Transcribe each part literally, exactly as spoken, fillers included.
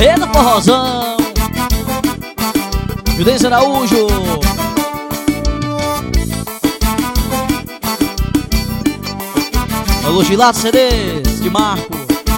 Eita forrozão, Judense Araújo. Alô Gilato C Ds de Marco.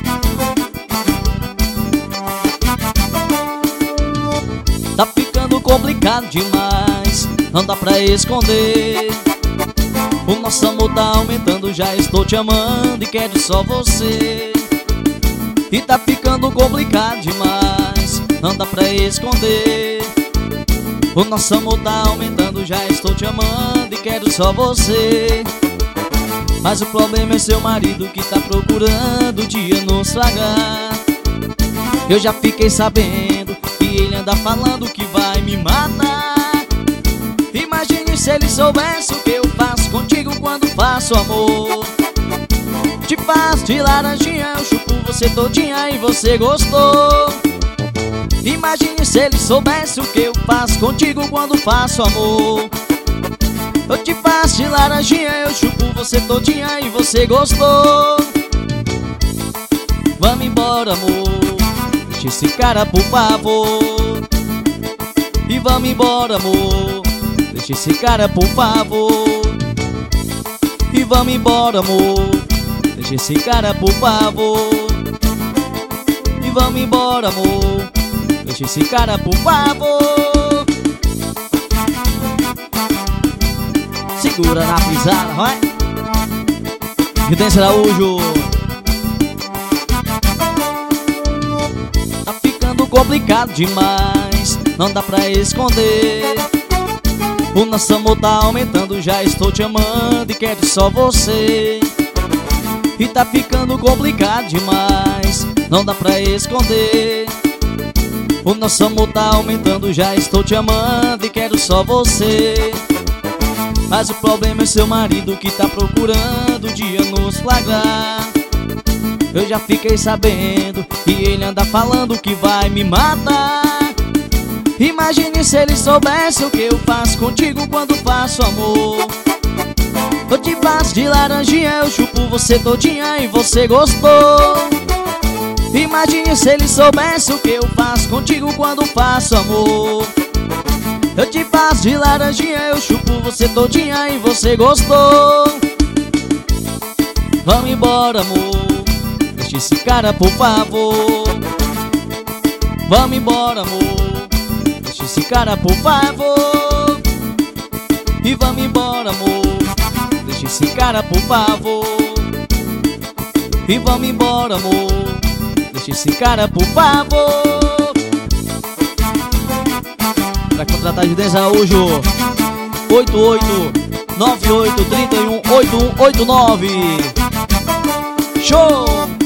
Tá ficando complicado demais, não dá pra esconder. O nosso amor tá aumentando, já estou te amando e quero só você. E tá ficando complicado demais, não dá pra esconder. O nosso amor tá aumentando, já estou te amando e quero só você. Mas o problema é seu marido que tá procurando o dia nos estragar. Eu já fiquei sabendo que ele anda falando que vai me matar. Imagine se ele soubesse o que eu faço contigo quando faço amor. Te faço de laranjinha, eu chupo você todinha e você gostou. Imagine se ele soubesse o que eu faço contigo quando faço amor. Eu te faço de laranjinha, eu chupo você todinha e você gostou. Vamos embora, amor, deixa esse cara por favor. E vamos embora, amor, deixa esse cara por favor. E vamos embora, amor, deixa esse cara por favor. E vamos embora, amor, deixa esse cara por favor. Segura na pisada, vai. Judense Araújo. Tá ficando complicado demais, não dá pra esconder. O nosso amor tá aumentando, já estou te amando e quero só você. E tá ficando complicado demais, não dá pra esconder. O nosso amor tá aumentando, já estou te amando e quero só você. Mas o problema é seu marido que tá procurando o dia nos flagrar. Eu já fiquei sabendo que ele anda falando que vai me matar. Imagine se ele soubesse o que eu faço contigo quando faço amor. Eu te faço de laranjinha, eu chupo você todinha e você gostou. Imagine se ele soubesse o que eu faço contigo quando faço amor. Eu te faço de laranjinha, eu chupo você todinha e você gostou. Vamos embora, amor, deixa esse cara por favor. Vamos embora, amor, deixa esse cara por favor. E vamos embora, amor, deixa esse cara por favor. E vamos embora, amor, deixa esse cara por favor. Pra contratar Judense Araújo, oito oito nove oito três um oito um oito nove. Show!